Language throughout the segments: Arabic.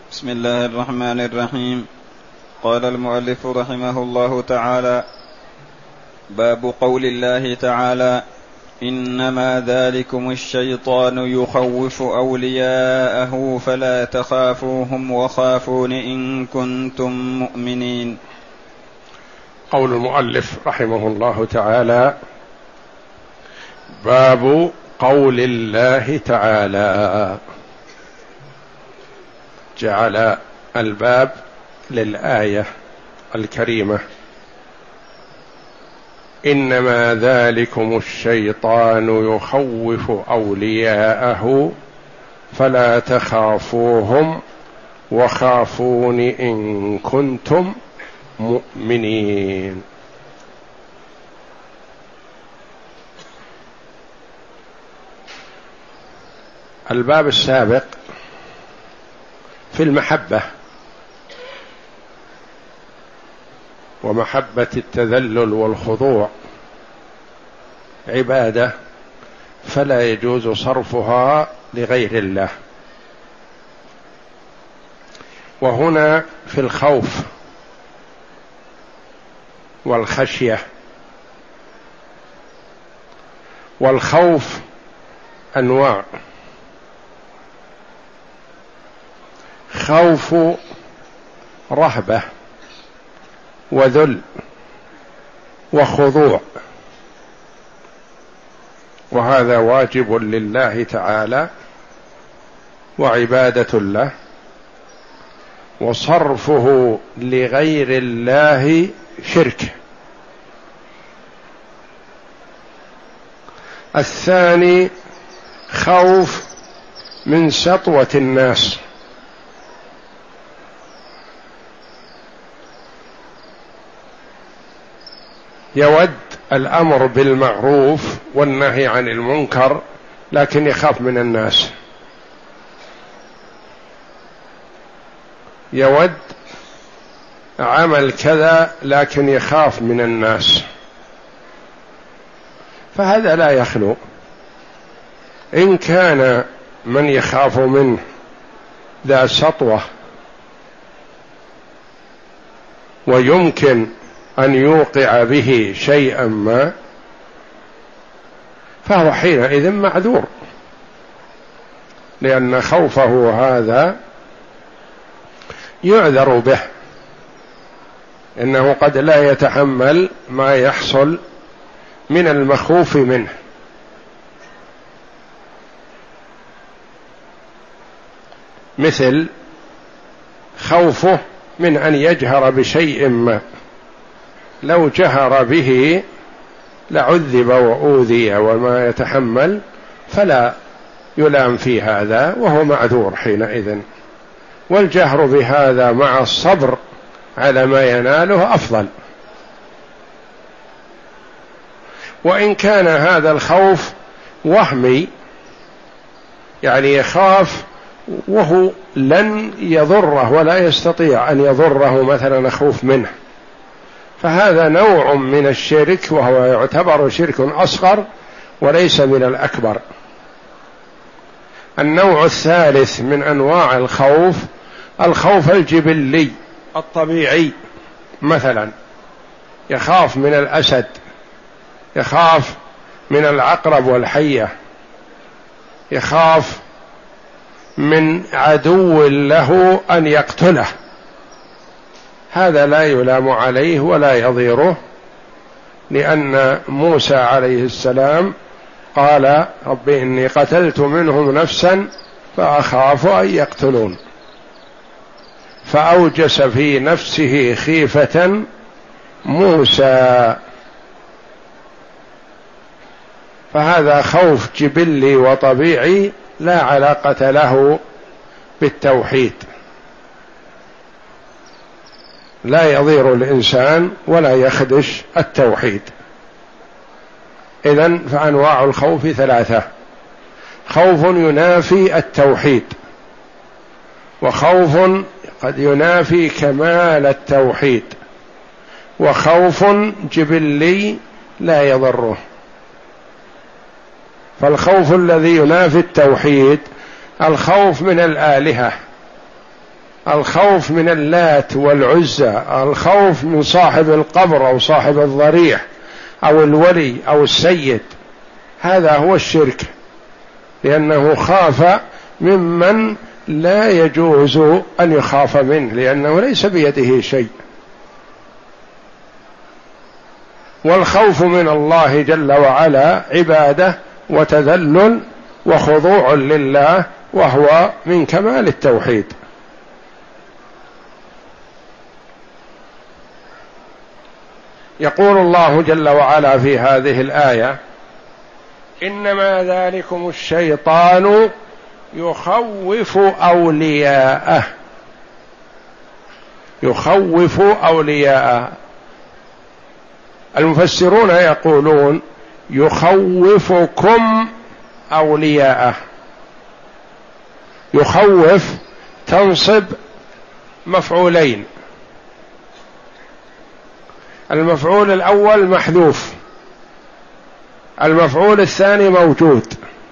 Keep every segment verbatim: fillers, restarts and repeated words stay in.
بسم الله الرحمن الرحيم. قال المؤلف رحمه الله تعالى: باب قول الله تعالى: إنما ذلكم الشيطان يخوف أولياءه فلا تخافوهم وخافون إن كنتم مؤمنين. قول المؤلف رحمه الله تعالى: باب قول الله تعالى. جعل الباب للآية الكريمة: إنما ذلكم الشيطان يخوف أولياءه فلا تخافوهم وخافون إن كنتم مؤمنين. الباب السابق في المحبة ومحبة التذلل والخضوع عبادة، فلا يجوز صرفها لغير الله. وهنا في الخوف والخشية. والخوف أنواع: خوف رهبة وذل وخضوع، وهذا واجب لله تعالى وعبادة له، وصرفه لغير الله شرك. الثاني خوف من سطوة الناس، يود الأمر بالمعروف والنهي عن المنكر لكن يخاف من الناس، يود عمل كذا لكن يخاف من الناس، فهذا لا يخلو. إن كان من يخاف منه ذا سطوة ويمكن أن يوقع به شيئا ما، فهو حينئذ معذور، لأن خوفه هذا يعذر به، إنه قد لا يتحمل ما يحصل من المخوف منه. مثل خوفه من أن يجهر بشيء ما، لو جهر به لعذب وأوذي وما يتحمل، فلا يلام في هذا وهو معذور حينئذ. والجهر بهذا مع الصبر على ما يناله أفضل. وإن كان هذا الخوف وهمي، يعني يخاف وهو لن يضره ولا يستطيع أن يضره، مثلا خوف منه، فهذا نوع من الشرك، وهو يعتبر شرك أصغر وليس من الأكبر. النوع الثالث من أنواع الخوف الخوف الجبلي الطبيعي، مثلا يخاف من الأسد، يخاف من العقرب والحية، يخاف من عدو له أن يقتله، هذا لا يلام عليه ولا يضيره، لأن موسى عليه السلام قال: رب إني قتلت منهم نفسا فأخاف أن يقتلون، فأوجس في نفسه خيفة موسى. فهذا خوف جبلي وطبيعي لا علاقة له بالتوحيد، لا يضير الإنسان ولا يخدش التوحيد. إذن فأنواع الخوف ثلاثة: خوف ينافي التوحيد، وخوف قد ينافي كمال التوحيد، وخوف جبلي لا يضره. فالخوف الذي ينافي التوحيد الخوف من الآلهة الخوف من اللات والعزى، الخوف من صاحب القبر أو صاحب الضريح أو الولي أو السيد، هذا هو الشرك، لأنه خاف ممن لا يجوز أن يخاف منه، لأنه ليس بيده شيء. والخوف من الله جل وعلا عبادة وتذلل وخضوع لله، وهو من كمال التوحيد. يقول الله جل وعلا في هذه الآية: إنما ذلكم الشيطان يخوف أولياءه، يخوف أولياءه. المفسرون يقولون يخوفكم أولياءه. يخوف تنصب مفعولين، المفعول الأول محذوف، المفعول الثاني موجود،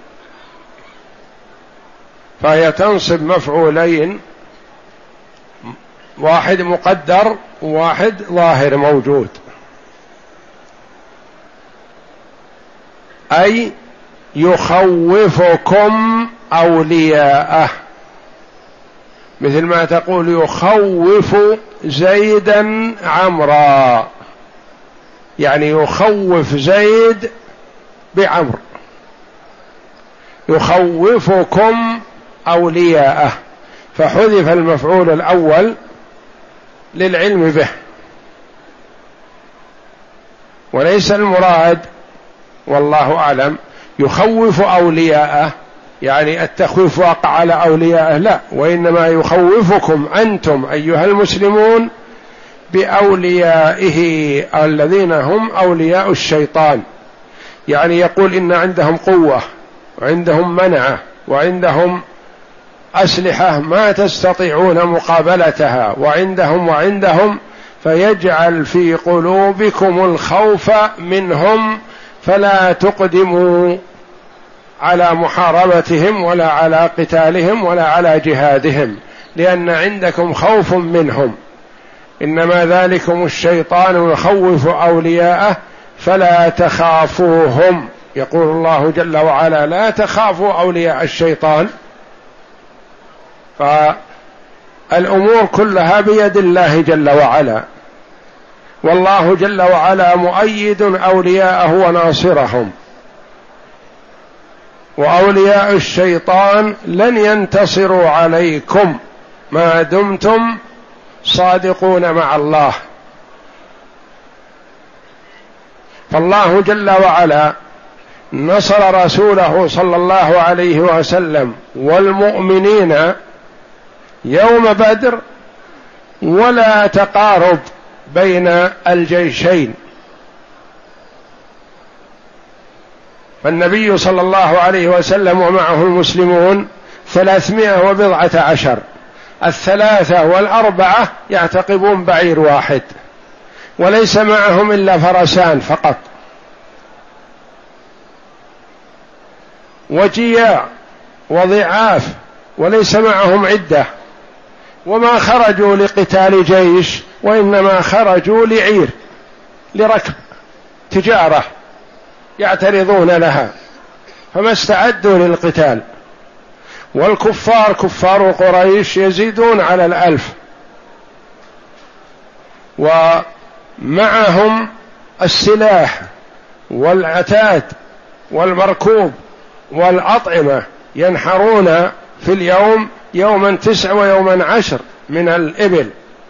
فهي تنصب مفعولين، واحد مقدر وواحد ظاهر موجود. أي يخوفكم أولياءه، مثل ما تقول يخوف زيدا عمرا، يعني يخوف زيد بعمر. يخوفكم أولياءه، فحذف المفعول الأول للعلم به، وليس المراد والله أعلم يخوف أولياءه يعني التخويف واقع على أوليائه، لا، وإنما يخوفكم أنتم أيها المسلمون بأوليائه الذين هم أولياء الشيطان. يعني يقول إن عندهم قوة وعندهم منعة وعندهم أسلحة ما تستطيعون مقابلتها، وعندهم وعندهم فيجعل في قلوبكم الخوف منهم، فلا تقدموا على محاربتهم ولا على قتالهم ولا على جهادهم، لأن عندكم خوف منهم. إنما ذلكم الشيطان يخوف أولياءه فلا تخافوهم. يقول الله جل وعلا: لا تخافوا أولياء الشيطان. فالأمور كلها بيد الله جل وعلا، والله جل وعلا مؤيد أولياءه وناصرهم، وأولياء الشيطان لن ينتصروا عليكم ما دمتم صادقون مع الله. فالله جل وعلا نصر رسوله صلى الله عليه وسلم والمؤمنين يوم بدر، ولا تقارب بين الجيشين. فالنبي صلى الله عليه وسلم ومعه المسلمون ثلاثمائة وبضعة عشر، الثلاثة والأربعة يعتقبون بعير واحد، وليس معهم إلا فرسان فقط، وجياع وضعاف، وليس معهم عدة، وما خرجوا لقتال جيش، وإنما خرجوا لعير، لركب تجارة يعترضون لها، فما استعدوا للقتال. والكفار كفار قريش يزيدون على الألف، ومعهم السلاح والعتاد والمركوب والأطعمة، ينحرون في اليوم يوما تسع ويوما عشر من الإبل،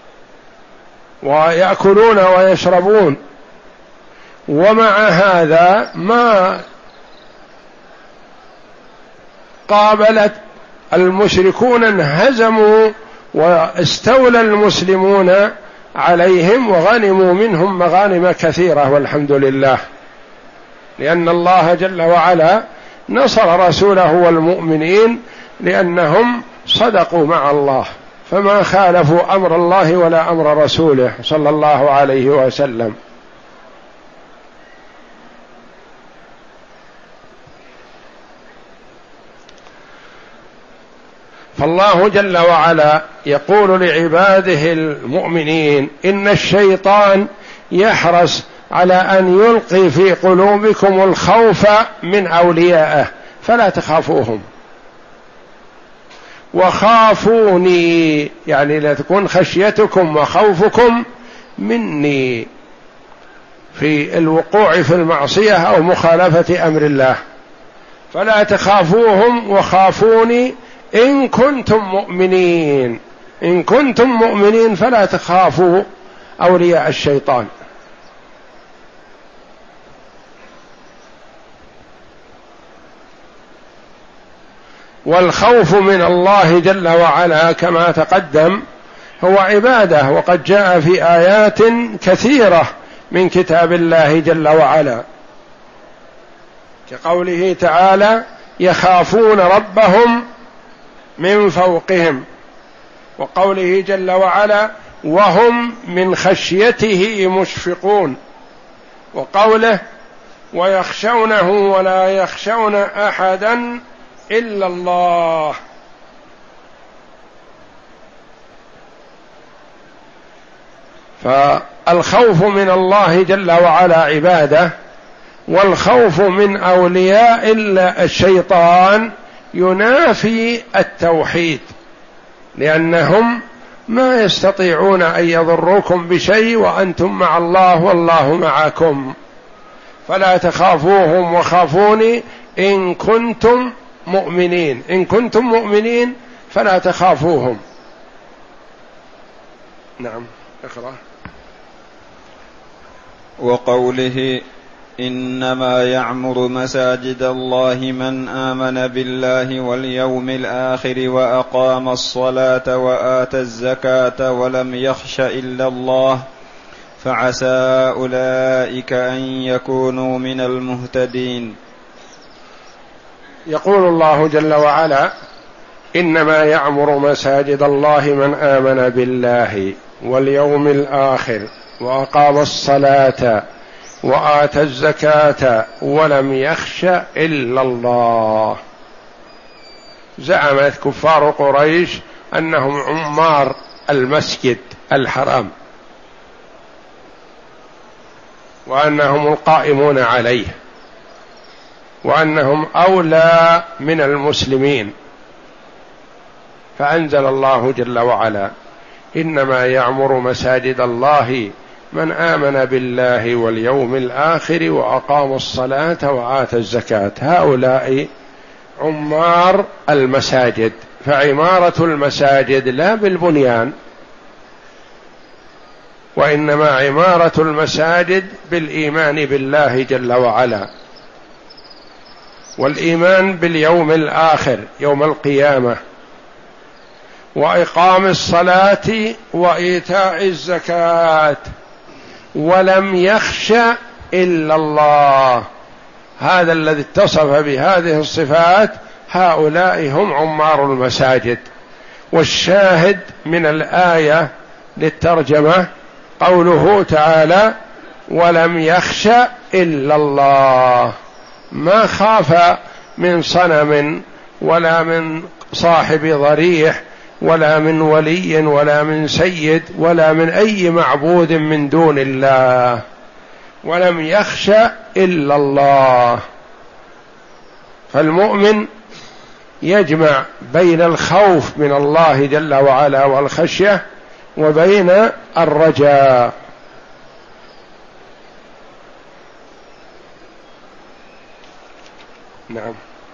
ويأكلون ويشربون. ومع هذا ما قابلت المشركون، انهزموا واستولى المسلمون عليهم وغنموا منهم مغانم كثيرة، والحمد لله، لأن الله جل وعلا نصر رسوله والمؤمنين لأنهم صدقوا مع الله، فما خالفوا أمر الله ولا أمر رسوله صلى الله عليه وسلم. فالله جل وعلا يقول لعباده المؤمنين إن الشيطان يحرص على أن يلقي في قلوبكم الخوف من أوليائه فلا تخافوهم، وخافوني يعني لا تكون خشيتكم وخوفكم مني في الوقوع في المعصية أو مخالفة أمر الله، فلا تخافوهم وخافوني إن كنتم مؤمنين. إن كنتم مؤمنين فلا تخافوا أولياء الشيطان. والخوف من الله جل وعلا كما تقدم هو عبادة، وقد جاء في آيات كثيرة من كتاب الله جل وعلا كقوله تعالى يخافون ربهم من فوقهم، وقوله جل وعلا وهم من خشيته مشفقون، وقوله ويخشونه ولا يخشون أحدا إلا الله. فالخوف من الله جل وعلا عبادة، والخوف من أولياء الشيطان ينافي التوحيد، لأنهم ما يستطيعون أن يضروكم بشيء وأنتم مع الله والله معكم، فلا تخافوهم وخافوني إن كنتم مؤمنين. إن كنتم مؤمنين فلا تخافوهم. نعم اقرأ. وقوله إنما يعمر مساجد الله من آمن بالله واليوم الآخر وأقام الصلاة وآتى الزكاة ولم يخش إلا الله فعسى أولئك أن يكونوا من المهتدين. يقول الله جل وعلا إنما يعمر مساجد الله من آمن بالله واليوم الآخر وأقام الصلاة وآتى الزكاة ولم يخش إلا الله. زعمت كفار قريش أنهم عمار المسجد الحرام وأنهم القائمون عليه وأنهم أولى من المسلمين، فأنزل الله جل وعلا إنما يعمر مساجد الله من آمن بالله واليوم الآخر وأقام الصلاة وآتى الزكاة. هؤلاء عمار المساجد، فعمارة المساجد لا بالبنيان، وإنما عمارة المساجد بالإيمان بالله جل وعلا، والإيمان باليوم الآخر يوم القيامة، وإقام الصلاة وإيتاء الزكاة، ولم يخش إلا الله. هذا الذي اتصف بهذه الصفات هؤلاء هم عمار المساجد. والشاهد من الآية للترجمة قوله تعالى ولم يخش إلا الله، ما خاف من صنم ولا من صاحب ضريح ولا من ولي ولا من سيد ولا من أي معبود من دون الله، ولم يخش إلا الله. فالمؤمن يجمع بين الخوف من الله جل وعلا والخشية وبين الرجاء. نعم.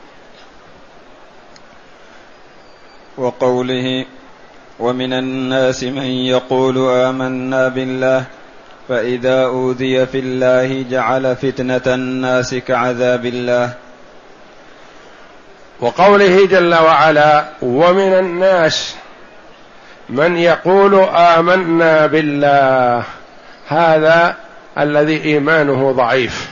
وقوله ومن الناس من يقول آمنا بالله فإذا أوذي في الله جعل فتنة الناس كعذاب الله. وقوله جل وعلا ومن الناس من يقول آمنا بالله، هذا الذي إيمانه ضعيف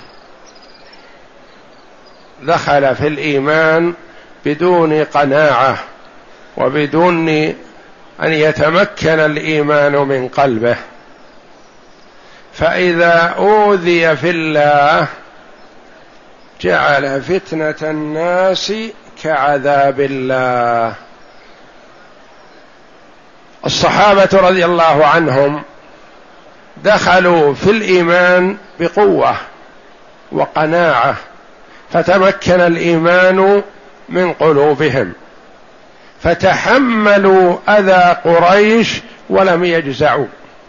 دخل في الإيمان بدون قناعة وبدون أن يتمكن الإيمان من قلبه، فإذا أوذي في الله جعل فتنة الناس كعذاب الله. الصحابة رضي الله عنهم دخلوا في الإيمان بقوة وقناعة، فتمكن الإيمان من قلوبهم، فتحملوا أذى قريش ولم يجزعوا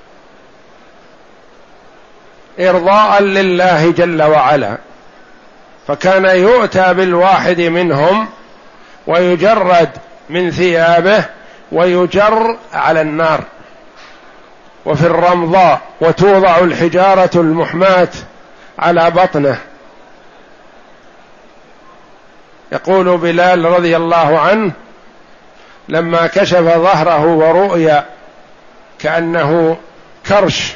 إرضاء لله جل وعلا. فكان يؤتى بالواحد منهم ويجرد من ثيابه ويجر على النار وفي الرمضاء، وتوضع الحجارة المحماة على بطنه. يقول بلال رضي الله عنه: لما كشف ظهره ورؤي كأنه كرش،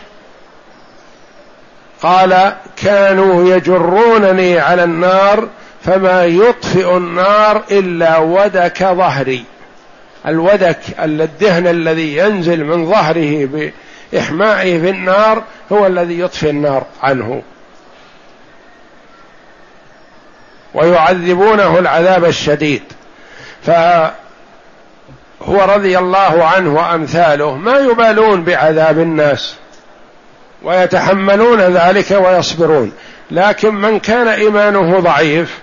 قال: كانوا يجرونني على النار فما يطفئ النار إلا ودك ظهري. الودك الدهن الذي ينزل من ظهره بإحمائه في النار هو الذي يطفئ النار عنه، ويعذبونه العذاب الشديد. فهو رضي الله عنه وأمثاله ما يبالون بعذاب الناس ويتحملون ذلك ويصبرون. لكن من كان إيمانه ضعيف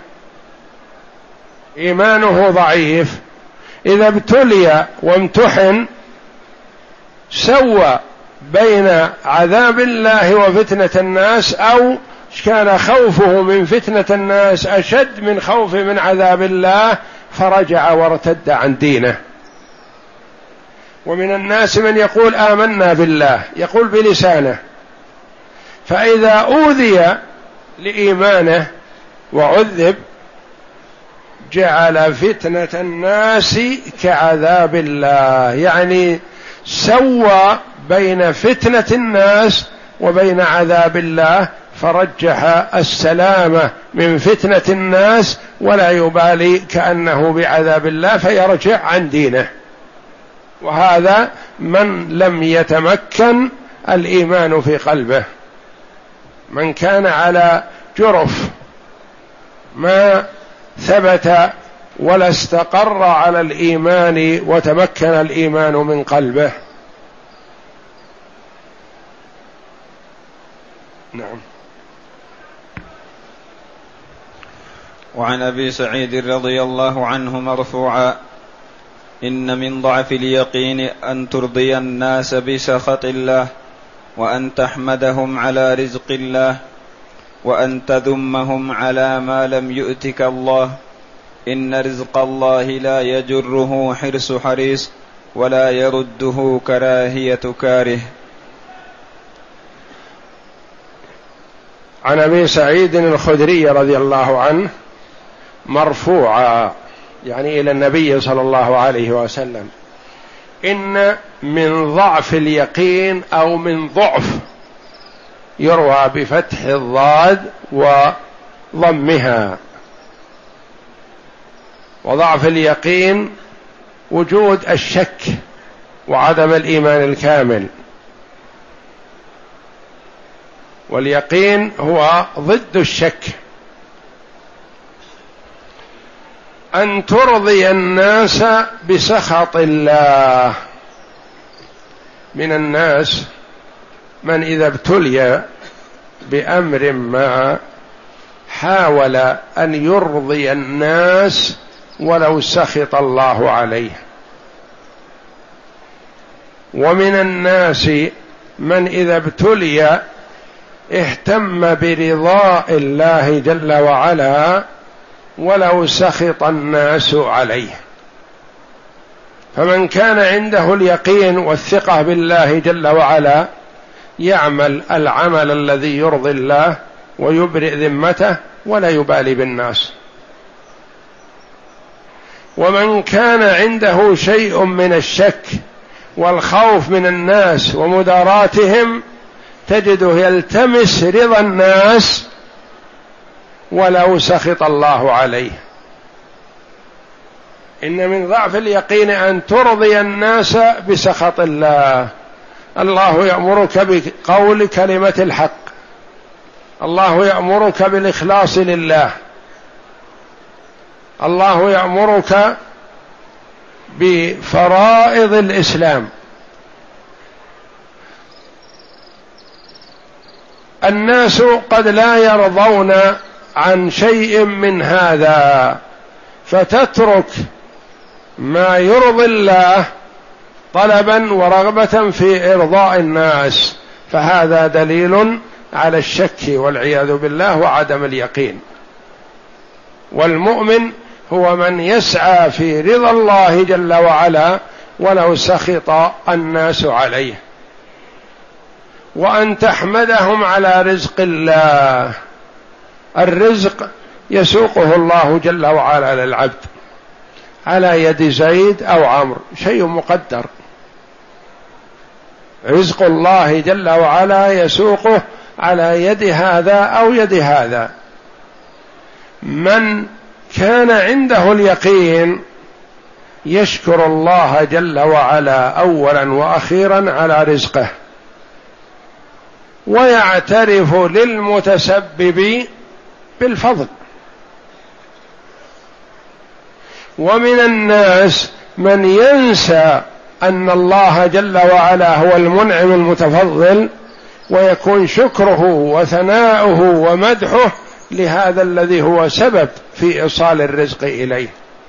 إيمانه ضعيف إذا ابتلي وامتحن سوى بين عذاب الله وفتنة الناس، أو كان خوفه من فتنة الناس أشد من خوفه من عذاب الله فرجع وارتد عن دينه. ومن الناس من يقول آمنا بالله، يقول بلسانه، فإذا أوذي لإيمانه وعذب جعل فتنة الناس كعذاب الله، يعني سوى بين فتنة الناس وبين عذاب الله، فرجح السلامة من فتنة الناس ولا يبالي كأنه بعذاب الله فيرجع عن دينه. وهذا من لم يتمكن الإيمان في قلبه، من كان على جرف ما ثبت ولا استقر على الإيمان وتمكن الإيمان من قلبه. نعم. وعن أبي سعيد رضي الله عنه مرفوعا: إن من ضعف اليقين أن ترضي الناس بسخط الله، وأن تحمدهم على رزق الله، وأن تذمهم على ما لم يؤتك الله. إن رزق الله لا يجره حرص حريص، ولا يرده كراهية كاره. عن أبي سعيد الخدري رضي الله عنه مرفوعا، يعني إلى النبي صلى الله عليه وسلم: إن من ضعف اليقين أو من ضعف، يروى بفتح الضاد وضمها، وضعف اليقين وجود الشك وعدم الإيمان الكامل، واليقين هو ضد الشك. أن ترضي الناس بسخط الله. من الناس من إذا ابتلي بأمر ما حاول أن يرضي الناس ولو سخط الله عليه، ومن الناس من إذا ابتلي اهتم برضاء الله جل وعلا ولو سخط الناس عليه. فمن كان عنده اليقين والثقة بالله جل وعلا يعمل العمل الذي يرضي الله ويبرئ ذمته ولا يبالي بالناس. ومن كان عنده شيء من الشك والخوف من الناس ومداراتهم تجده يلتمس رضا الناس ولو سخط الله عليه. إن من ضعف اليقين أن ترضي الناس بسخط الله. الله يأمرك بقول كلمة الحق، الله يأمرك بالإخلاص لله، الله يأمرك بفرائض الإسلام الناس قد لا يرضون عن شيء من هذا، فتترك ما يرضي الله طلبا ورغبة في إرضاء الناس، فهذا دليل على الشك والعياذ بالله وعدم اليقين. والمؤمن هو من يسعى في رضا الله جل وعلا ولو سخط الناس عليه. وأن تحمدهم على رزق الله، الرزق يسوقه الله جل وعلا للعبد على يد زيد أو عمرو، شيء مقدر، رزق الله جل وعلا يسوقه على يد هذا أو يد هذا. من كان عنده اليقين يشكر الله جل وعلا أولا وأخيرا على رزقه، ويعترف للمتسبب بالفضل. ومن الناس من ينسى أن الله جل وعلا هو المنعم المتفضل، ويكون شكره وثناؤه ومدحه لهذا الذي هو سبب في إيصال الرزق إليه.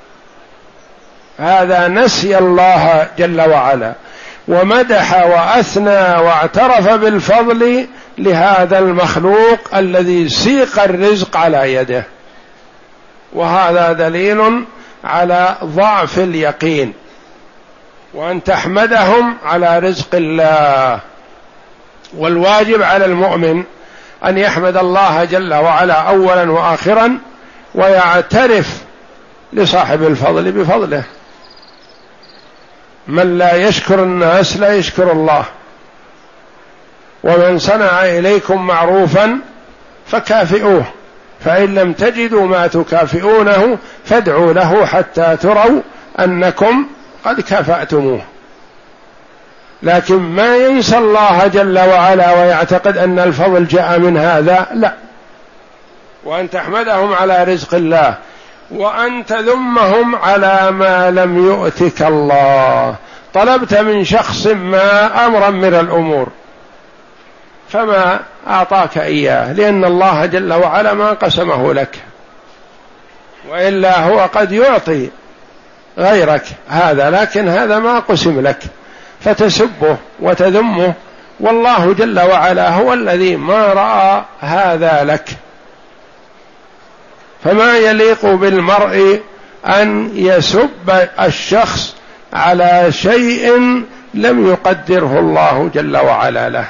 هذا نسي الله جل وعلا، ومدح وأثنى واعترف بالفضل لهذا المخلوق الذي سيق الرزق على يده، وهذا دليل على ضعف اليقين. وأن تحمدهم على رزق الله. والواجب على المؤمن أن يحمد الله جل وعلا أولا وآخرا، ويعترف لصاحب الفضل بفضله. من لا يشكر الناس لا يشكر الله. ومن صنع إليكم معروفا فكافئوه، فإن لم تجدوا ما تكافئونه فادعوا له حتى تروا أنكم قد كافأتموه. لكن ما ينسى الله جل وعلا ويعتقد أن الفضل جاء من هذا، لا. وأن تحمدهم على رزق الله، وأن تذمهم على ما لم يؤتك الله. طلبت من شخص ما أمرا من الأمور فما أعطاك إياه، لأن الله جل وعلا ما قسمه لك، وإلا هو قد يعطي غيرك هذا، لكن هذا ما قسم لك، فتسبه وتذمه، والله جل وعلا هو الذي ما رأى هذا لك. فما يليق بالمرء أن يسب الشخص على شيء لم يقدره الله جل وعلا له.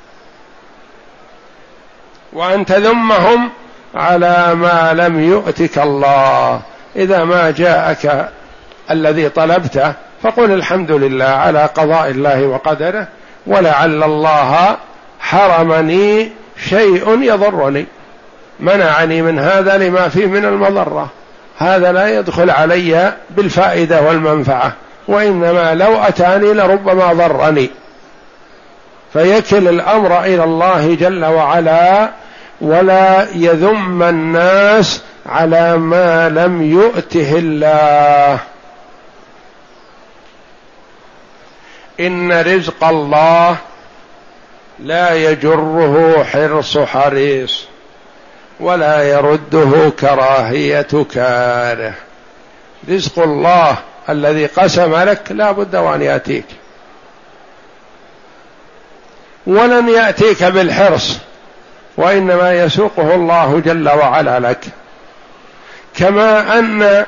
وأن تذمهم على ما لم يؤتك الله. إذا ما جاءك الذي طلبته فقل الحمد لله على قضاء الله وقدره، ولعل الله حرمني شيء يضرني، منعني من هذا لما فيه من المضرة، هذا لا يدخل علي بالفائدة والمنفعة، وإنما لو أتاني لربما ضرني. فيكل الأمر إلى الله جل وعلا، ولا يذم الناس على ما لم يؤته الله. إن رزق الله لا يجره حرص حريص، ولا يرده كراهية كاره. رزق الله الذي قسم لك لا بد وأن يأتيك، ولن يأتيك بالحرص، وإنما يسوقه الله جل وعلا لك. كما أن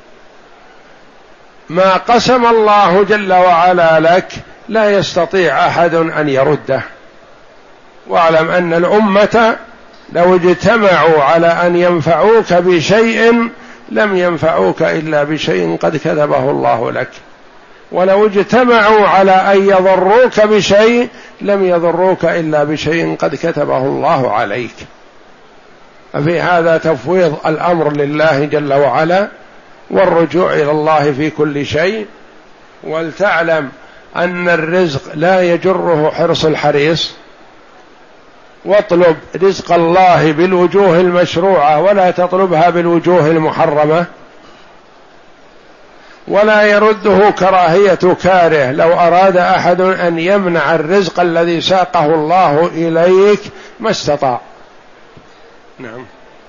ما قسم الله جل وعلا لك لا يستطيع أحد أن يرده. واعلم أن الأمة لو اجتمعوا على أن ينفعوك بشيء لم ينفعوك إلا بشيء قد كتبه الله لك، ولو اجتمعوا على أن يضروك بشيء لم يضروك إلا بشيء قد كتبه الله عليك. ففي هذا تفويض الأمر لله جل وعلا، والرجوع إلى الله في كل شيء. ولتعلم أن الرزق لا يجره حرص الحريص، واطلب رزق الله بالوجوه المشروعة ولا تطلبها بالوجوه المحرمة. ولا يرده كراهية كاره. لو أراد أحد أن يمنع الرزق الذي ساقه الله إليك ما استطاع. نعم.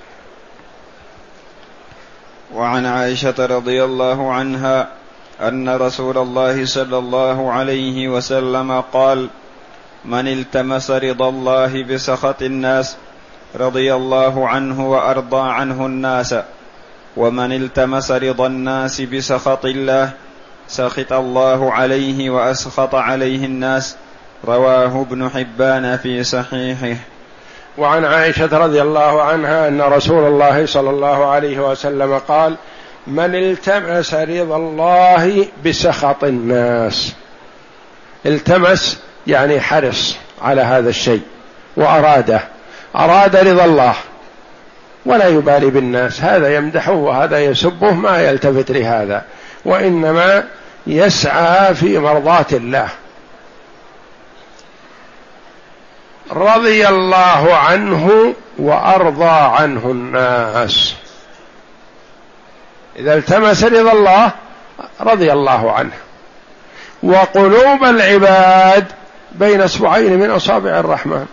وعن عائشة رضي الله عنها أن رسول الله صلى الله عليه وسلم قال: من التمس رضا الله بسخط الناس رضي الله عنه وأرضى عنه الناس، ومن التمس رضا الناس بسخط الله سخط الله عليه وأسخط عليه الناس. رواه ابن حبان في صحيحه. وعن عائشة رضي الله عنها أن رسول الله صلى الله عليه وسلم قال: من التمس رضا الله بسخط الناس. التمس يعني حرص على هذا الشيء وأراده، أراد رضا الله ولا يبالي بالناس، هذا يمدحه وهذا يسبه، ما يلتفت لهذا، وإنما يسعى في مرضاة الله. رضي الله عنه وأرضى عنه الناس. إذا التمس رضا الله رضي الله عنه. وقلوب العباد بين اصبعين من اصابع الرحمن،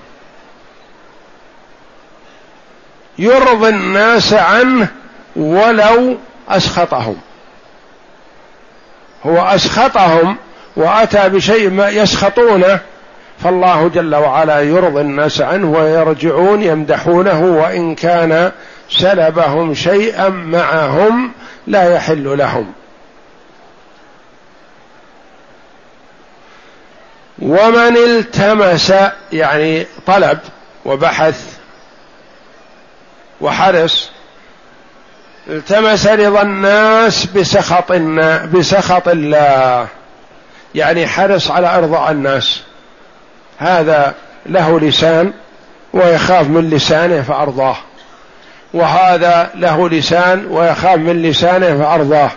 يرضي الناس عنه ولو اسخطهم. هو اسخطهم واتى بشيء ما يسخطونه، فالله جل وعلا يرضي الناس عنه ويرجعون يمدحونه وان كان سلبهم شيئا معهم لا يحل لهم. ومن التمس يعني طلب وبحث وحرص، التمس رضا الناس بسخط بسخط الله، يعني حرص على ارضاء الناس. هذا له لسان ويخاف من لسانه فارضاه، وهذا له لسان ويخاف من لسانه فارضاه،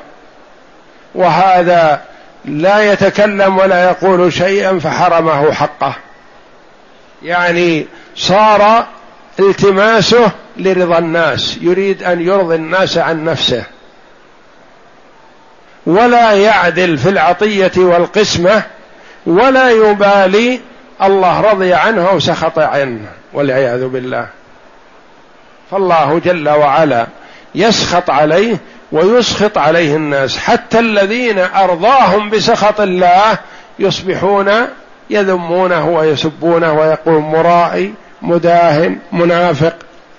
وهذا لا يتكلم ولا يقول شيئا فحرمه حقه. يعني صار التماسه لرضا الناس، يريد ان يرضي الناس عن نفسه، ولا يعدل في العطية والقسمة، ولا يبالي الله رضي عنه أو سخط عنه والعياذ بالله. فالله جل وعلا يسخط عليه ويسخط عليه الناس، حتى الذين أرضاهم بسخط الله يصبحون يذمونه ويسبونه ويقول مرائي مداهن منافق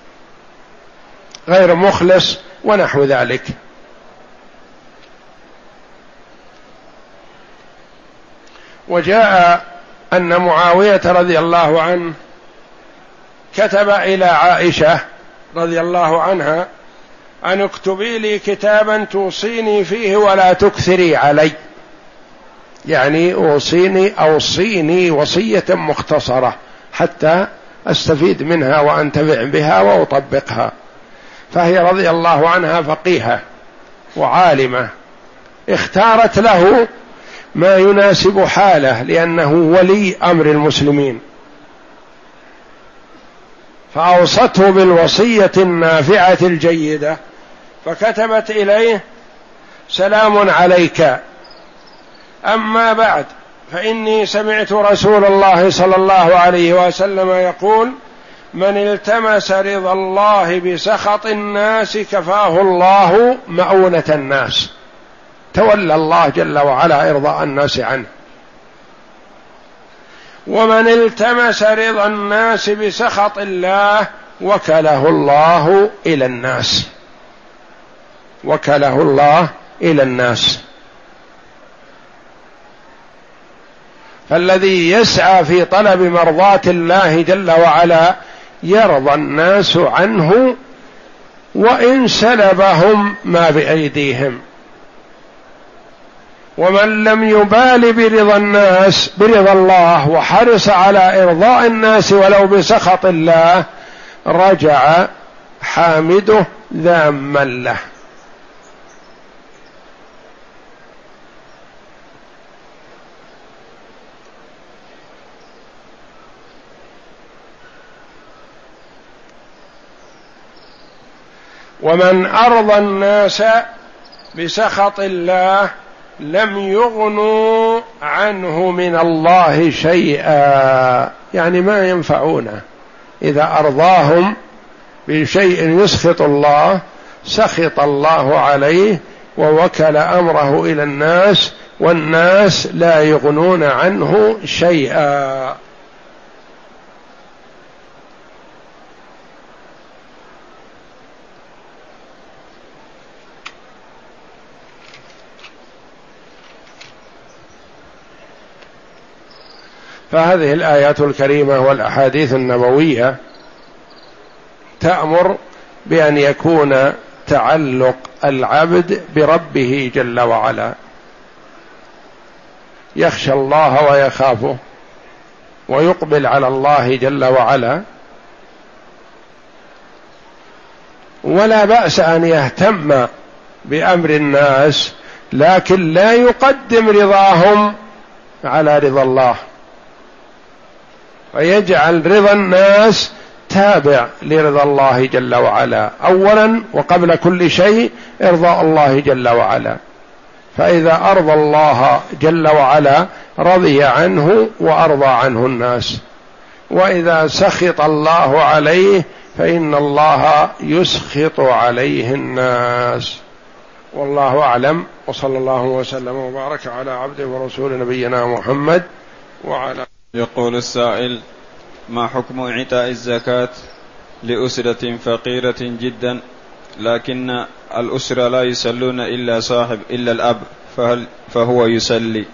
غير مخلص ونحو ذلك. وجاء أن معاوية رضي الله عنه كتب إلى عائشة رضي الله عنها أن اكتبي لي كتابا توصيني فيه ولا تكثري علي، يعني أوصيني أوصيني وصية مختصرة حتى أستفيد منها وأنتفع بها وأطبقها. فهي رضي الله عنها فقيهة وعالمة، اختارت له ما يناسب حاله لأنه ولي أمر المسلمين، فأوصته بالوصية النافعة الجيدة، فكتبت إليه: سلام عليك، أما بعد فإني سمعت رسول الله صلى الله عليه وسلم يقول: من التمس رضا الله بسخط الناس كفاه الله مؤونة الناس. تولى الله جل وعلا إرضاء الناس عنه. ومن التمس رضا الناس بسخط الله وكله الله إلى الناس، وكله الله إلى الناس. فالذي يسعى في طلب مرضاة الله جل وعلا يرضى الناس عنه وإن سلبهم ما بأيديهم. ومن لم يبال برضا الناس برضا الله وحرص على إرضاء الناس ولو بسخط الله رجع حامده ذاما له. ومن أرضى الناس بسخط الله لم يغنوا عنه من الله شيئا، يعني ما ينفعونه. إذا أرضاهم بشيء يسخط الله سخط الله عليه ووكل أمره إلى الناس، والناس لا يغنون عنه شيئا. فهذه الآيات الكريمة والأحاديث النبوية تأمر بأن يكون تعلق العبد بربه جل وعلا، يخشى الله ويخافه ويقبل على الله جل وعلا، ولا بأس أن يهتم بأمر الناس لكن لا يقدم رضاهم على رضا الله، ويجعل رضا الناس تابع لرضا الله جل وعلا أولا وقبل كل شيء إرضاء الله جل وعلا. فإذا أرضى الله جل وعلا رضي عنه وأرضى عنه الناس، وإذا سخط الله عليه فإن الله يسخط عليه الناس. والله أعلم، وصلى الله وسلم وبارك على عبده ورسول نبينا محمد وعلى. يقول السائل: ما حكم إعطاء الزكاة لأسرة فقيرة جدا لكن الأسرة لا يصلون إلا صاحب إلا الأب، فهل فهو يصلي؟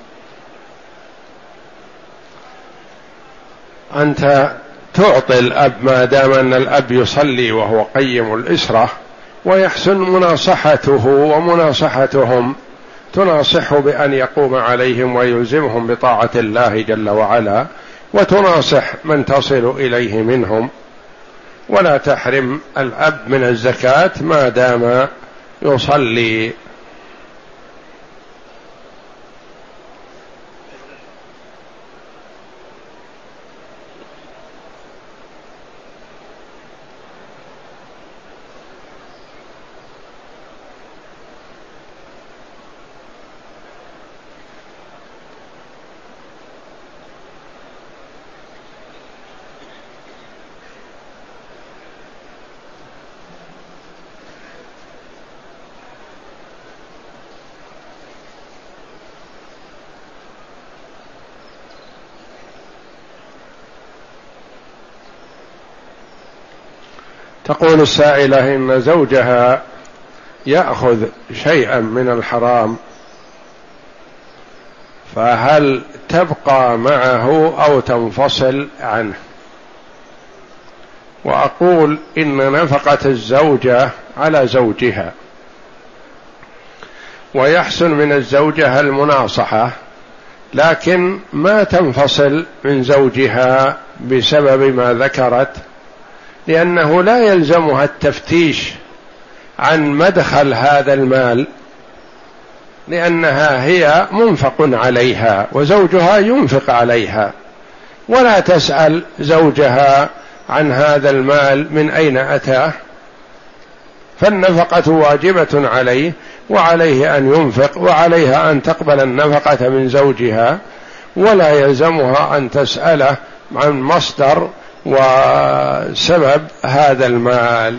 أنت تعطي الأب ما دام أن الأب يصلي وهو قيم الأسرة، ويحسن مناصحته ومناصحتهم، تناصحه بأن يقوم عليهم ويلزمهم بطاعة الله جل وعلا، وتناصح من تصل إليه منهم، ولا تحرم الأب من الزكاة ما دام يصلي. تقول السائلة إن زوجها يأخذ شيئا من الحرام، فهل تبقى معه أو تنفصل عنه؟ وأقول إن نفقة الزوجة على زوجها، ويحسن من الزوجة المناصحة، لكن ما تنفصل من زوجها بسبب ما ذكرت، لأنه لا يلزمها التفتيش عن مدخل هذا المال، لأنها هي منفق عليها وزوجها ينفق عليها، ولا تسأل زوجها عن هذا المال من أين أتاه، فالنفقة واجبة عليه، وعليه أن ينفق، وعليها أن تقبل النفقة من زوجها، ولا يلزمها أن تسأله عن مصدر وسبب هذا المال.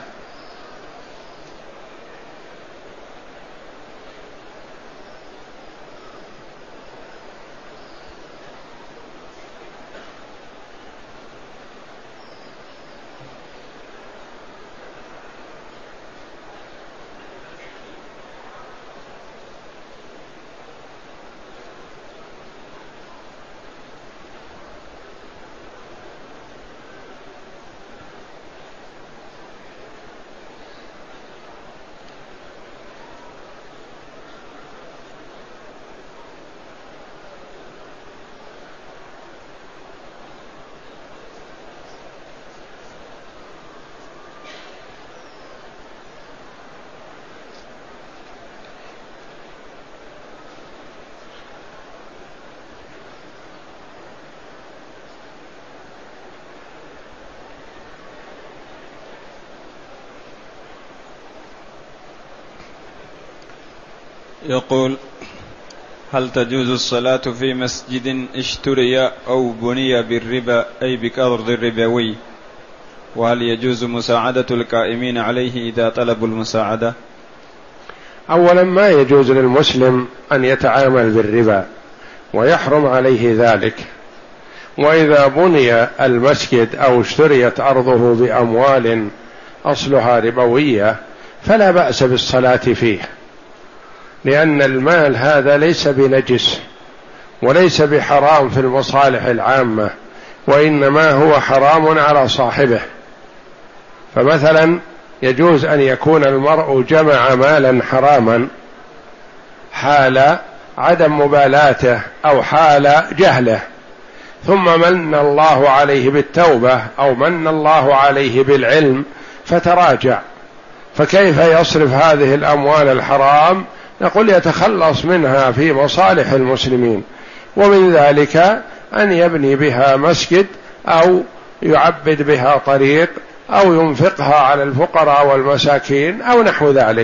يقول: هل تجوز الصلاة في مسجد اشتري أو بني بالربا أي بقرض ربوي؟ وهل يجوز مساعدة القائمين عليه إذا طلبوا المساعدة؟ أولا ما يجوز للمسلم أن يتعامل بالربا ويحرم عليه ذلك، وإذا بني المسجد أو اشتريت أرضه بأموال أصلها ربوية فلا بأس بالصلاة فيه، لأن المال هذا ليس بنجس وليس بحرام في المصالح العامة، وإنما هو حرام على صاحبه. فمثلا يجوز أن يكون المرء جمع مالا حراما حال عدم مبالاته أو حال جهله، ثم من الله عليه بالتوبة أو من الله عليه بالعلم فتراجع، فكيف يصرف هذه الأموال الحرام؟ نقول يتخلص منها في مصالح المسلمين، ومن ذلك أن يبني بها مسجد أو يعبد بها طريق أو ينفقها على الفقراء والمساكين أو نحو ذلك.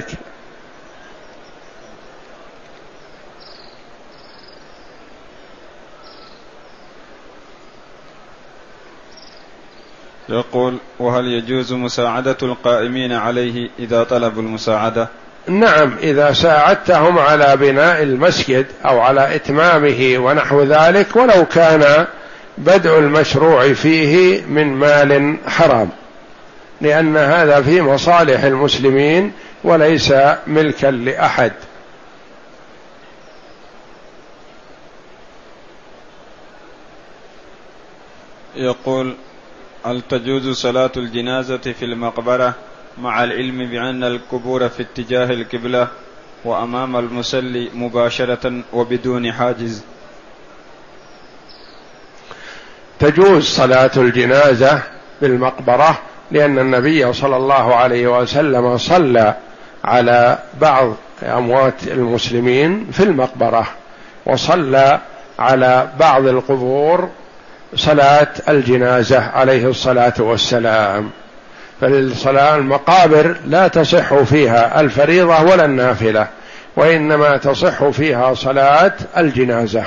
يقول: وهل يجوز مساعدة القائمين عليه إذا طلبوا المساعدة؟ نعم، إذا ساعدتهم على بناء المسجد أو على إتمامه ونحو ذلك، ولو كان بدء المشروع فيه من مال حرام، لأن هذا في مصالح المسلمين وليس ملكا لأحد. يقول: هل تجوز صلاة الجنازة في المقبرة مع العلم بأن القبور في اتجاه القبلة وأمام المصلي مباشرة وبدون حاجز؟ تجوز صلاة الجنازة بالمقبرة، لأن النبي صلى الله عليه وسلم صلى على بعض أموات المسلمين في المقبرة، وصلى على بعض القبور صلاة الجنازة عليه الصلاة والسلام. فالصلاة المقابر لا تصح فيها الفريضة ولا النافلة، وإنما تصح فيها صلاة الجنازة.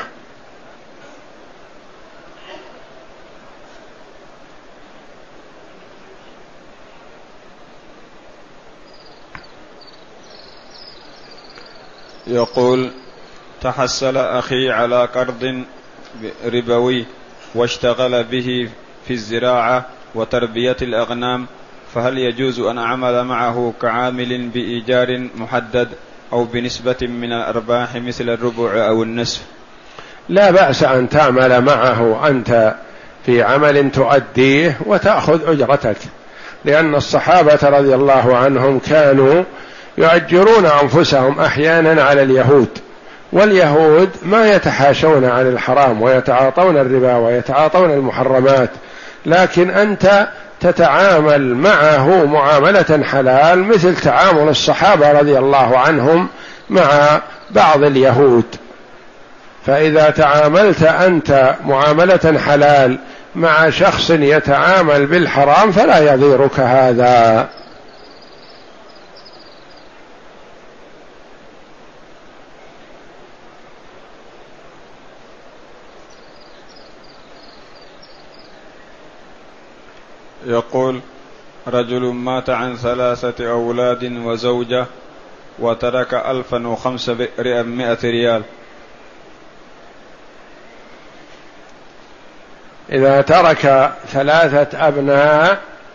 يقول: تحصل أخي على قرض ربوي واشتغل به في الزراعة وتربية الأغنام، فهل يجوز أن أعمل معه كعامل بإيجار محدد أو بنسبة من الأرباح مثل الربع أو النصف؟ لا بأس أن تعمل معه أنت في عمل تؤديه وتأخذ أجرتك، لأن الصحابة رضي الله عنهم كانوا يؤجرون أنفسهم أحيانا على اليهود، واليهود ما يتحاشون عن الحرام ويتعاطون الربا ويتعاطون المحرمات، لكن أنت تتعامل معه معاملة حلال مثل تعامل الصحابة رضي الله عنهم مع بعض اليهود. فإذا تعاملت أنت معاملة حلال مع شخص يتعامل بالحرام فلا يضيرك هذا. يقول: رجل مات عن ثلاثة أولاد وزوجة وترك ألفا وخمسمائة ريال. إذا ترك ثلاثة أبناء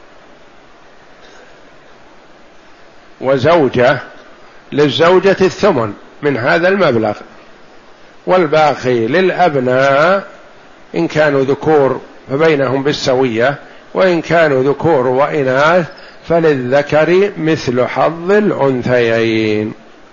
وزوجة للزوجة الثمن من هذا المبلغ، والباقي للأبناء إن كانوا ذكور فبينهم بالسوية، وإن كانوا ذكور وإناث فللذكر مثل حظ الأنثيين.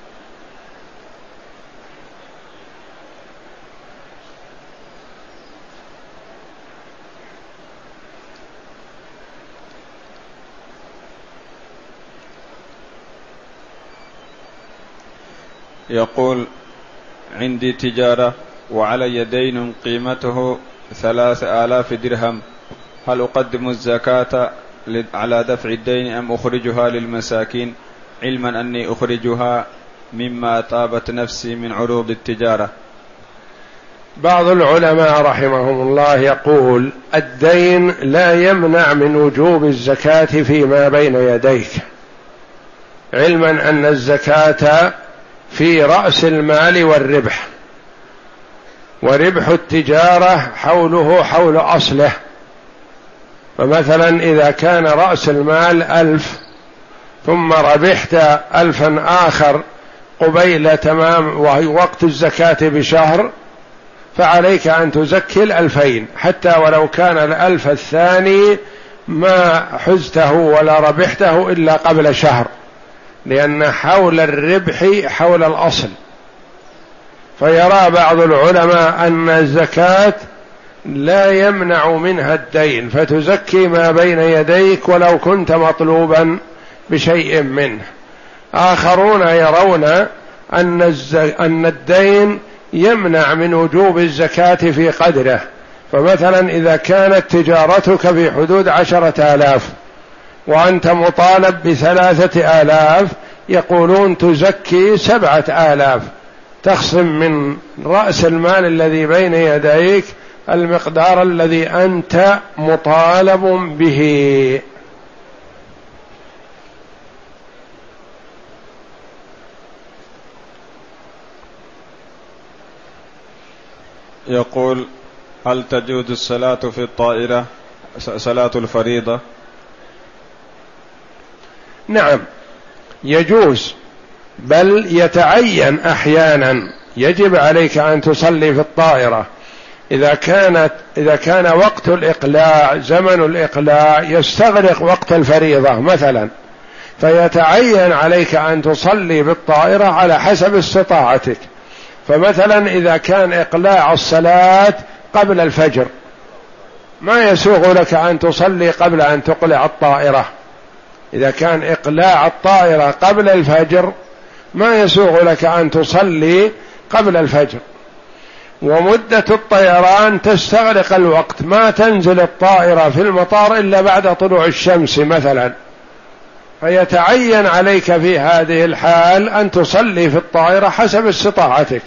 يقول: عندي تجارة وعلي دين قيمته ثلاث آلاف درهم، هل أقدم الزكاة على دفع الدين أم أخرجها للمساكين، علما أني أخرجها مما طابت نفسي من عروض التجارة؟ بعض العلماء رحمهم الله يقول الدين لا يمنع من وجوب الزكاة فيما بين يديك، علما أن الزكاة في رأس المال والربح، وربح التجارة حوله حول أصله. فمثلا إذا كان رأس المال ألف ثم ربحت ألفا آخر قبيل تمام وقت الزكاة بشهر، فعليك أن تزكي الألفين حتى ولو كان الألف الثاني ما حزته ولا ربحته إلا قبل شهر، لأن حول الربح حول الأصل. فيرى بعض العلماء أن الزكاة لا يمنع منها الدين، فتزكي ما بين يديك ولو كنت مطلوبا بشيء منه. آخرون يرون أن, الز... أن الدين يمنع من وجوب الزكاة في قدره. فمثلا إذا كانت تجارتك في حدود عشرة آلاف وأنت مطالب بثلاثة آلاف، يقولون تزكي سبعة آلاف، تخصم من رأس المال الذي بين يديك المقدار الذي أنت مطالب به. يقول: هل تجوز الصلاة في الطائرة صلاة الفريضة؟ نعم يجوز، بل يتعين أحيانا يجب عليك أن تصلي في الطائرة إذا كانت إذا كان وقت الإقلاع زمن الإقلاع يستغرق وقت الفريضة مثلا، فيتعين عليك أن تصلي بالطائرة على حسب استطاعتك. فمثلا إذا كان إقلاع الصلاة قبل الفجر ما يسوغ لك أن تصلي قبل أن تقلع الطائرة. إذا كان إقلاع الطائرة قبل الفجر ما يسوغ لك أن تصلي قبل الفجر، ومدة الطيران تستغرق الوقت، ما تنزل الطائرة في المطار إلا بعد طلوع الشمس مثلا، فيتعين عليك في هذه الحال أن تصلي في الطائرة حسب استطاعتك.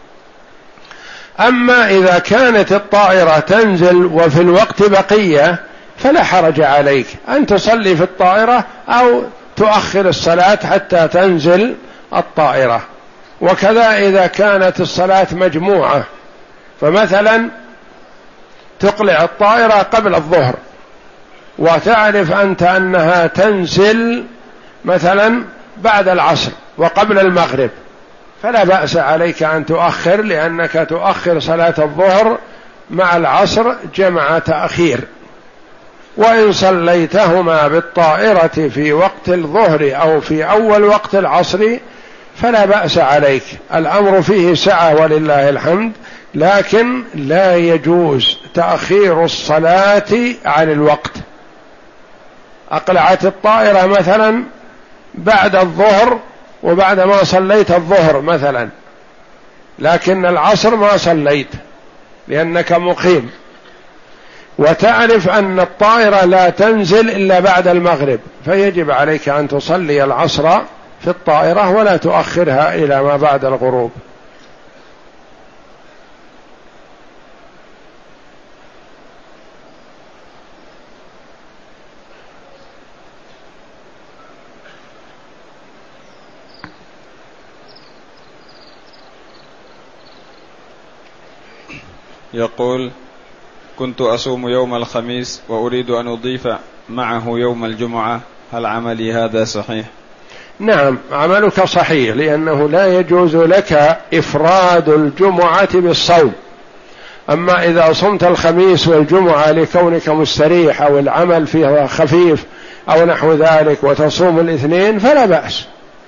أما إذا كانت الطائرة تنزل وفي الوقت بقية فلا حرج عليك أن تصلي في الطائرة أو تؤخر الصلاة حتى تنزل الطائرة. وكذا إذا كانت الصلاة مجموعة، فمثلا تقلع الطائرة قبل الظهر وتعرف أنت أنها تنزل مثلا بعد العصر وقبل المغرب، فلا بأس عليك أن تؤخر، لأنك تؤخر صلاة الظهر مع العصر جمع تأخير. وإن صليتهما بالطائرة في وقت الظهر أو في أول وقت العصر فلا بأس عليك، الأمر فيه سعة ولله الحمد، لكن لا يجوز تأخير الصلاة عن الوقت. أقلعت الطائرة مثلا بعد الظهر وبعد ما صليت الظهر مثلا، لكن العصر ما صليت لأنك مقيم، وتعرف أن الطائرة لا تنزل إلا بعد المغرب، فيجب عليك أن تصلي العصر في الطائرة ولا تؤخرها إلى ما بعد الغروب. يقول: كنت أصوم يوم الخميس وأريد أن أضيف معه يوم الجمعة، هل عملي هذا صحيح؟ نعم عملك صحيح، لأنه لا يجوز لك إفراد الجمعة بالصوم. أما إذا صمت الخميس والجمعة لكونك مستريح أو العمل فيها خفيف أو نحو ذلك وتصوم الاثنين فلا بأس،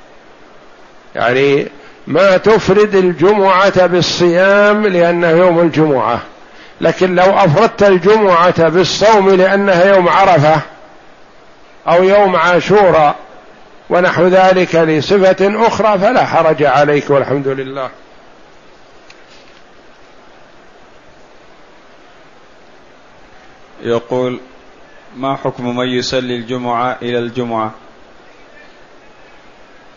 يعني ما تفرد الجمعة بالصيام لأنه يوم الجمعة، لكن لو أفردت الجمعة بالصوم لأنها يوم عرفة أو يوم عاشوراء ونحو ذلك لصفة أخرى فلا حرج عليك والحمد لله. يقول: ما حكم من يصلي الجمعة إلى الجمعة؟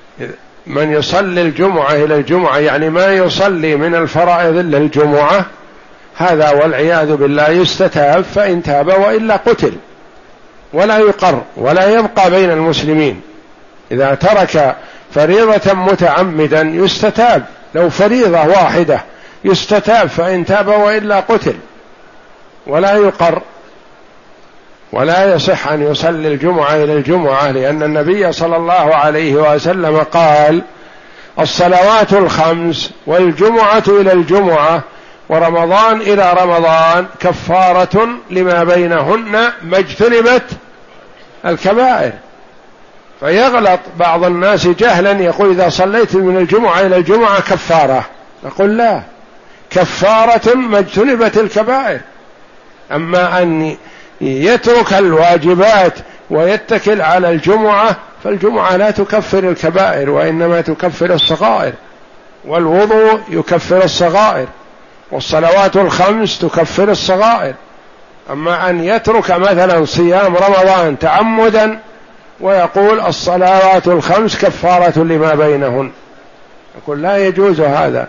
من يصلي الجمعة إلى الجمعة يعني ما يصلي من الفرائض إلا الجمعة، هذا والعياذ بالله يستتاب، فإن تاب وإلا قتل ولا يقر ولا يبقى بين المسلمين. إذا ترك فريضة متعمدا يستتاب، لو فريضة واحدة يستتاب، فإن تاب وإلا قتل ولا يقر، ولا يصح أن يصلي الجمعة إلى الجمعة، لأن النبي صلى الله عليه وسلم قال: الصلوات الخمس والجمعة إلى الجمعة ورمضان إلى رمضان كفارة لما بينهن ما اجتنبت الكبائر. فيغلط بعض الناس جهلا يقول: إذا صليت من الجمعة إلى الجمعة كفارة. نقول: لا، كفارة ما اجتنبت الكبائر. أما أن يترك الواجبات ويتكل على الجمعة، فالجمعة لا تكفر الكبائر وإنما تكفر الصغائر، والوضوء يكفر الصغائر، والصلوات الخمس تكفر الصغائر. أما أن يترك مثلا صيام رمضان تعمدا ويقول: الصلوات الخمس كفارة لما بينهن، يقول: لا يجوز هذا.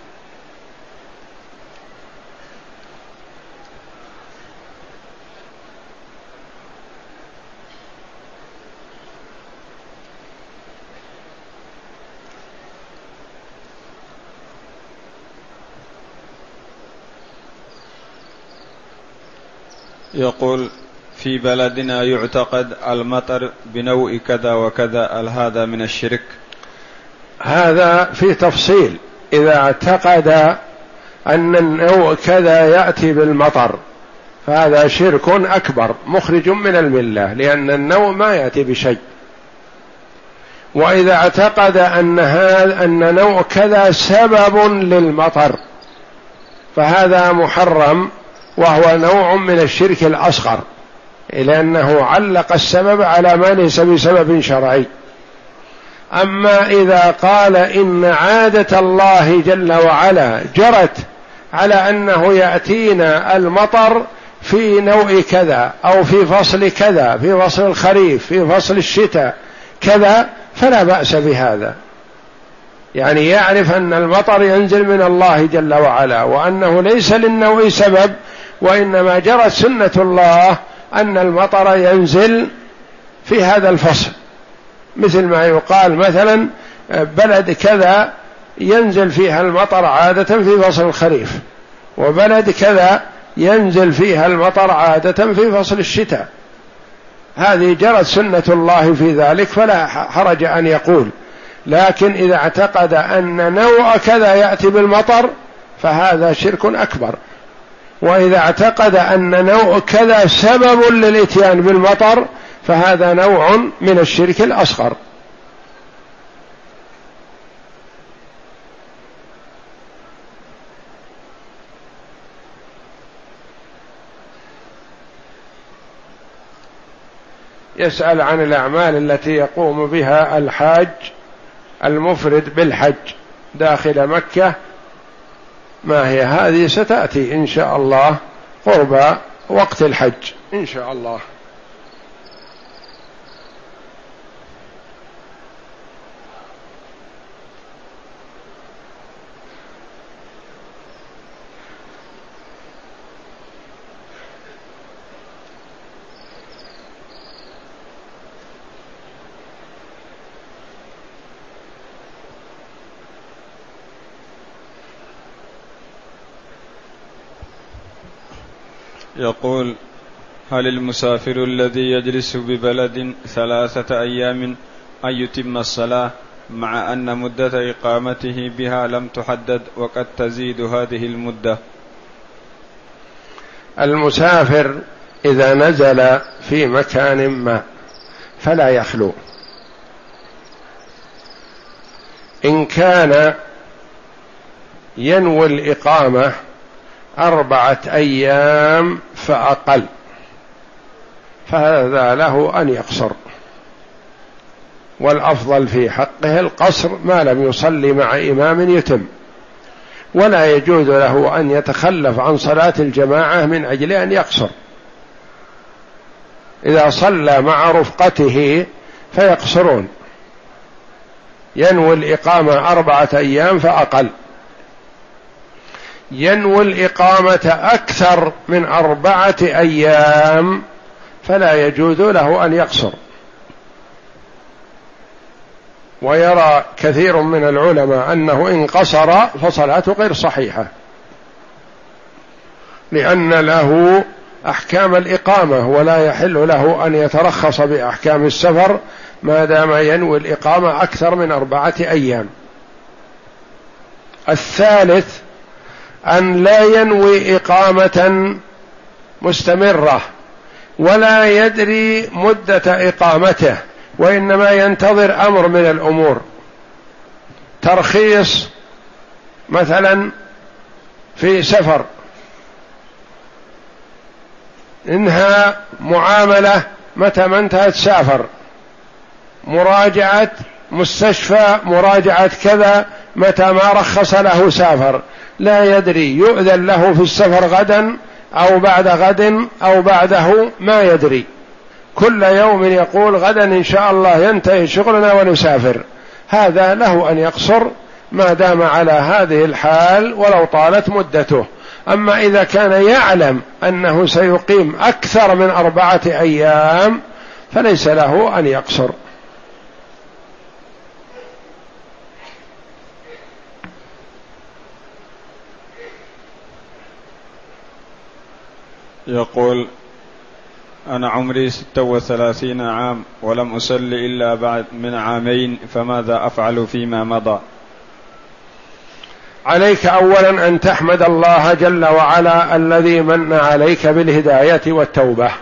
يقول: في بلدنا يعتقد المطر بنوع كذا وكذا، هل هذا من الشرك؟ هذا في تفصيل. إذا اعتقد أن النوع كذا يأتي بالمطر فهذا شرك أكبر مخرج من الملة، لأن النوع ما يأتي بشيء. وإذا اعتقد أن هذا أن نوع كذا سبب للمطر فهذا محرم، وهو نوع من الشرك الأصغر، لأنه علق السبب على ما ليس بسبب شرعي. أما إذا قال إن عادة الله جل وعلا جرت على أنه يأتينا المطر في نوع كذا أو في فصل كذا، في فصل الخريف، في فصل الشتاء كذا، فلا بأس بهذا. يعني يعرف أن المطر ينزل من الله جل وعلا، وأنه ليس للنوع سبب، وإنما جرت سنة الله أن المطر ينزل في هذا الفصل. مثل ما يقال مثلا بلد كذا ينزل فيها المطر عادة في فصل الخريف، وبلد كذا ينزل فيها المطر عادة في فصل الشتاء. هذه جرت سنة الله في ذلك، فلا حرج أن يقول. لكن إذا اعتقد أن نوع كذا يأتي بالمطر فهذا شرك أكبر. وإذا اعتقد أن نوع كذا سبب للإتيان بالمطر فهذا نوع من الشرك الأصغر. يسأل عن الأعمال التي يقوم بها الحاج المفرد بالحج داخل مكة، ما هي؟ هذه ستأتي إن شاء الله قرب وقت الحج إن شاء الله. يقول: هل المسافر الذي يجلس ببلد ثلاثة أيام أن يتم الصلاة مع أن مدة إقامته بها لم تحدد وقد تزيد هذه المدة؟ المسافر إذا نزل في مكان ما فلا يخلو، إن كان ينوي الإقامة أربعة أيام فأقل فهذا له أن يقصر، والأفضل في حقه القصر ما لم يصلي مع إمام يتم، ولا يجوز له أن يتخلف عن صلاة الجماعة من أجل أن يقصر. إذا صلى مع رفقته فيقصرون، ينوي الإقامة أربعة أيام فأقل. ينوي الإقامة أكثر من أربعة أيام فلا يجوز له أن يقصر. ويرى كثير من العلماء أنه إن قصر فصلاته غير صحيحة، لأن له أحكام الإقامة ولا يحل له أن يترخص بأحكام السفر ما دام ينوي الإقامة أكثر من أربعة أيام. الثالث أن لا ينوي إقامة مستمرة ولا يدري مدة إقامته، وإنما ينتظر أمر من الأمور، ترخيص مثلا في سفر، انهى معاملة متى ما انتهت سافر، مراجعة مستشفى، مراجعة كذا متى ما رخص له سافر، لا يدري يؤذن له في السفر غدا أو بعد غد أو بعده، ما يدري، كل يوم يقول غدا إن شاء الله ينتهي شغلنا ونسافر، هذا له أن يقصر ما دام على هذه الحال ولو طالت مدته. أما إذا كان يعلم أنه سيقيم أكثر من أربعة أيام فليس له أن يقصر. يقول: أنا عمري ستة وثلاثين عام ولم أصل إلا بعد من عامين، فماذا أفعل فيما مضى؟ عليك أولا أن تحمد الله جل وعلا الذي من عليك بالهداية والتوبة،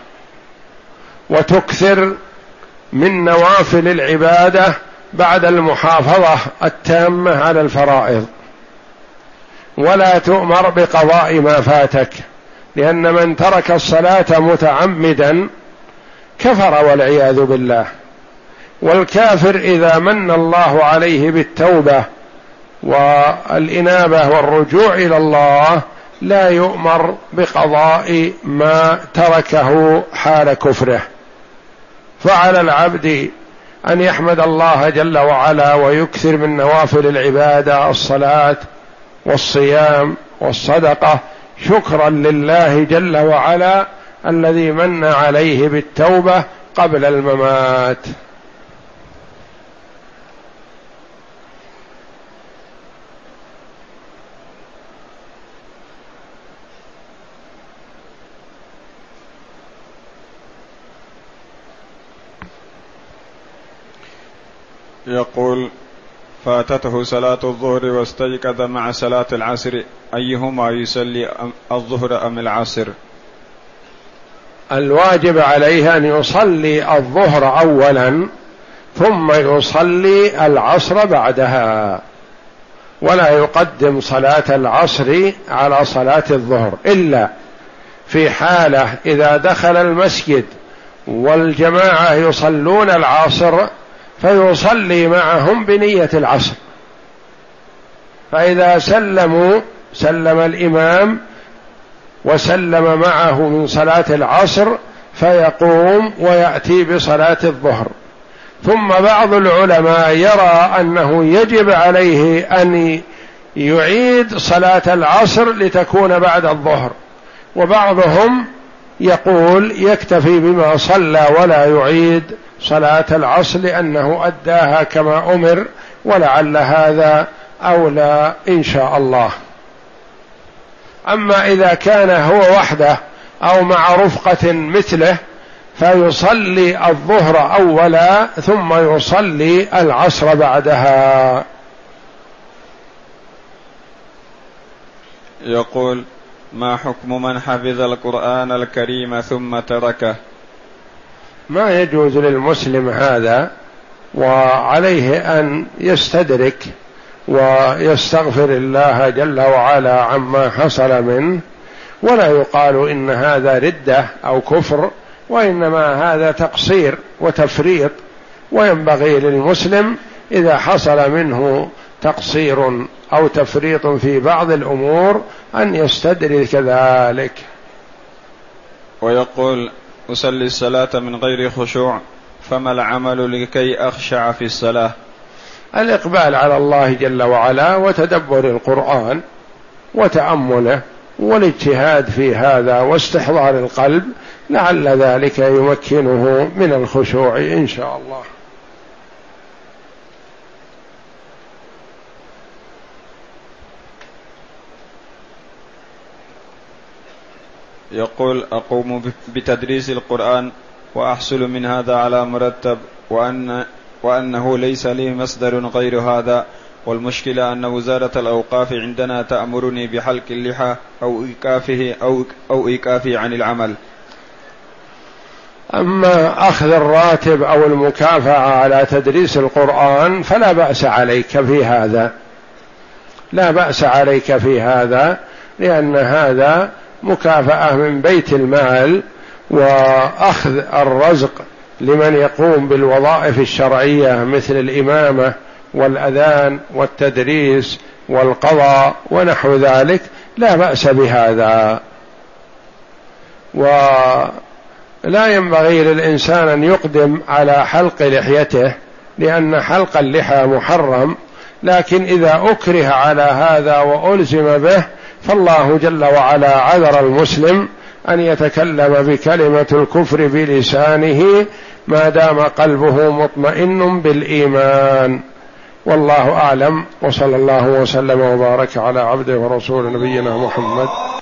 وتكثر من نوافل العبادة بعد المحافظة التامة على الفرائض، ولا تؤمر بقضاء ما فاتك، لأن من ترك الصلاة متعمدا كفر والعياذ بالله. والكافر إذا من الله عليه بالتوبة والإنابة والرجوع إلى الله لا يؤمر بقضاء ما تركه حال كفره. فعلى العبد أن يحمد الله جل وعلا ويكثر من نوافل العبادة، الصلاة والصيام والصدقة، شكرا لله جل وعلا الذي من عليه بالتوبة قبل الممات. يقول: فاتته صلاة الظهر واستيقظ مع صلاة العصر، أيهما يصلي الظهر أم العصر؟ الواجب عليه أن يصلي الظهر أولا ثم يصلي العصر بعدها، ولا يقدم صلاة العصر على صلاة الظهر، إلا في حالة إذا دخل المسجد والجماعة يصلون العصر فيصلي معهم بنية العصر، فإذا سلموا سلم الإمام وسلم معه من صلاة العصر فيقوم ويأتي بصلاة الظهر. ثم بعض العلماء يرى أنه يجب عليه أن يعيد صلاة العصر لتكون بعد الظهر، وبعضهم يقول يكتفي بما صلى ولا يعيد صلاة العصر لأنه أداها كما أمر، ولعل هذا أولى إن شاء الله. أما إذا كان هو وحده أو مع رفقة مثله فيصلي الظهر أولا ثم يصلي العصر بعدها. يقول: ما حكم من حفظ القرآن الكريم ثم تركه؟ ما يجوز للمسلم هذا، وعليه أن يستدرك ويستغفر الله جل وعلا عما حصل منه، ولا يقال إن هذا ردة أو كفر، وإنما هذا تقصير وتفريط، وينبغي للمسلم إذا حصل منه تقصير أو تفريط في بعض الأمور أن يستدرك ذلك. ويقول: أصلي الصلاة من غير خشوع، فما العمل لكي أخشع في الصلاة؟ الإقبال على الله جل وعلا وتدبر القرآن وتأمله والاجتهاد في هذا واستحضار القلب، لعل ذلك يمكنه من الخشوع إن شاء الله. يقول: أقوم بتدريس القرآن وأحصل من هذا على مرتب، وأن وأنه ليس لي مصدر غير هذا، والمشكلة أن وزارة الأوقاف عندنا تأمرني بحلق اللحى أو إيقافه أو أو إيقافي عن العمل. أما أخذ الراتب أو المكافأة على تدريس القرآن فلا بأس عليك في هذا، لا بأس عليك في هذا، لأن هذا مكافأة من بيت المال، وأخذ الرزق لمن يقوم بالوظائف الشرعية مثل الإمامة والأذان والتدريس والقضاء ونحو ذلك، لا بأس بهذا. ولا ينبغي للإنسان أن يقدم على حلق لحيته، لأن حلق اللحى محرم، لكن إذا أكره على هذا وألزم به فالله جل وعلا عذر المسلم أن يتكلم بكلمة الكفر بلسانه ما دام قلبه مطمئن بالإيمان. والله أعلم، وصلى الله وسلم وبارك على عبده ورسول نبينا محمد